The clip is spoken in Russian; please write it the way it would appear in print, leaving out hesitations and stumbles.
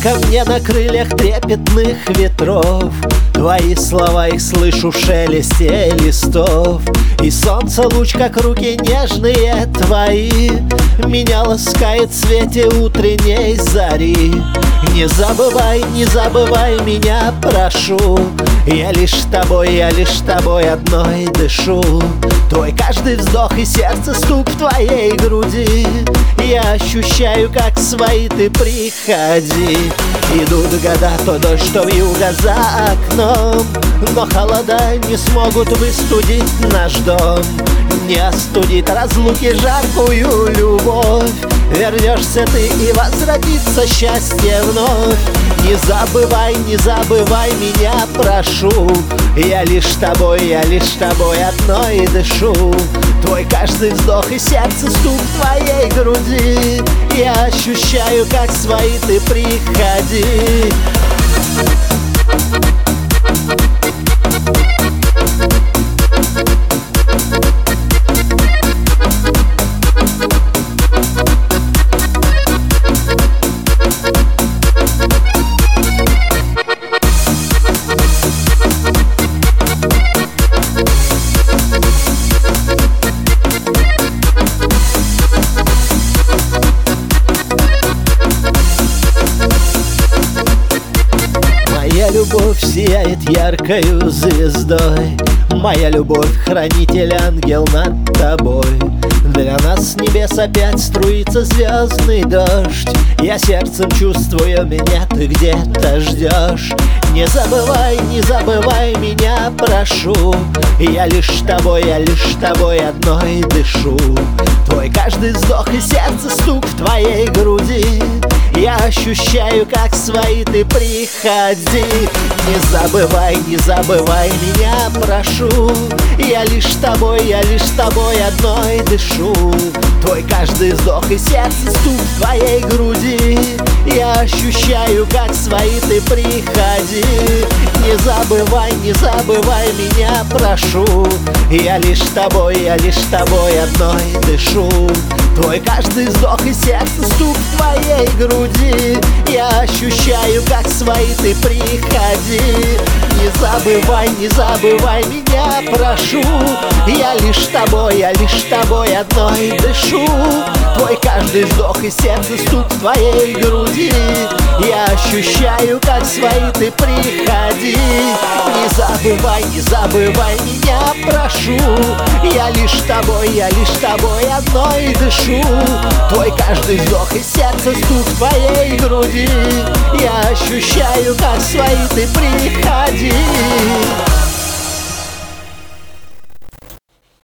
ко мне на крыльях трепетных ветров. Твои слова, их слышу в шелесте листов. И солнце луч, как руки нежные твои, меня ласкает в свете утренней зари. Не забывай меня, прошу. Я лишь тобой одной дышу. Твой каждый вздох и сердце стук в твоей груди. Я ощущаю, как свои ты приходи. Идут года, то дождь, то вьюга за окном, но холода не смогут выстудить наш дом. Не остудит разлуки жаркую любовь. Вернешься ты и возвратится счастье вновь. Не забывай меня, прошу. Я лишь тобой одной дышу. Твой каждый вздох и сердце стук в твоей груди. Я ощущаю, как свои ты приходи. Моя любовь сияет яркою звездой. Моя любовь, хранитель, ангел над тобой. Для нас с небес опять струится звездный дождь. Я сердцем чувствую, меня ты где-то ждешь. Не забывай меня, прошу. Я лишь тобой одной дышу. Твой каждый вздох и сердце стук в твоей груди. Я ощущаю, как свои ты приходи. Не забывай меня, прошу. Я лишь тобой одной дышу. Твой каждый вздох и сердце стук в твоей груди. Я ощущаю, как свои ты приходи. Не забывай меня, прошу. Я лишь тобой одной дышу. Твой каждый вздох и сердце стук в твоей груди. Я ощущаю, как свои ты приходи. Не забывай меня, прошу. Я лишь тобой одной дышу. Твой каждый вздох и сердце стук в твоей груди. Я ощущаю, как свои ты приходи. Не забывай меня, прошу. Я лишь тобой одной дышу. Твой каждый вздох и сердце стук в твоей груди. Я ощущаю, как свои ты приходи.